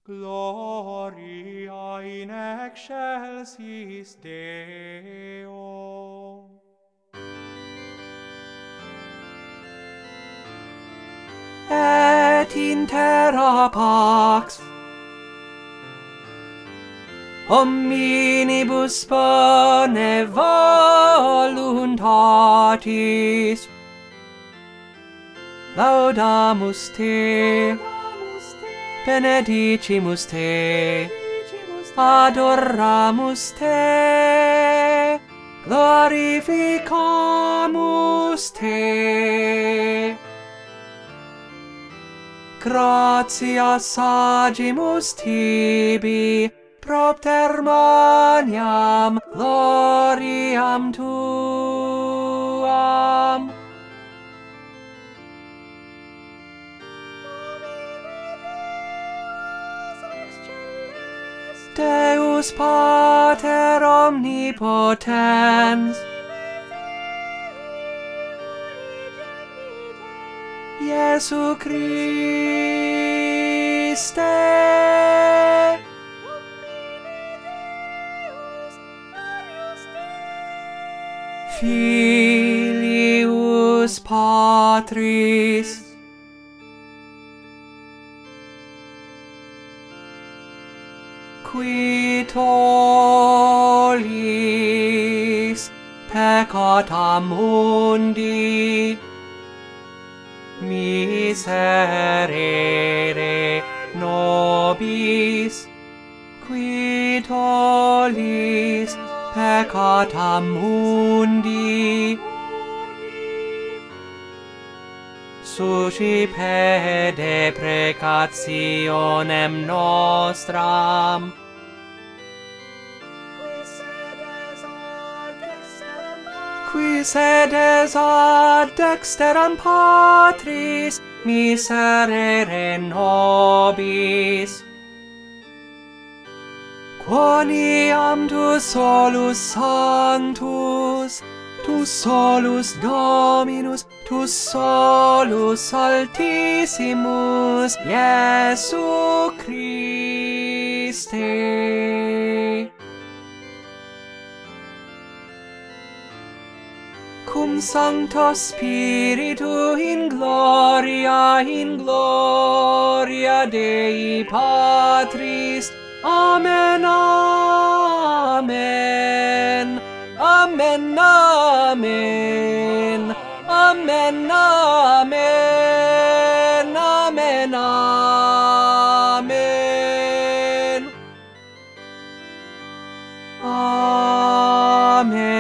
Gloria in excelsis Deo. Et in terra pax omnibus bone voluntatis laudamus te, benedicimus te, adoramus te, glorificamus te. Gratias agimus tibi, propter maniam gloriam tuam. Deus Pater omnipotens, Iesu Christe, Filius Patris, qui tollis peccata mundi, miserere nobis, qui tollis peccata mundi, suscipede precationem nostram, qui sedes ad dexteram Patris, miserere nobis. Quoniam tu solus sanctus, tu solus Dominus, tu solus Altissimus, Iesu Christe. Cum Sancto Spiritu in gloria Dei Patris. Amen, amen, amen, amen, amen, amen, amen, amen, amen.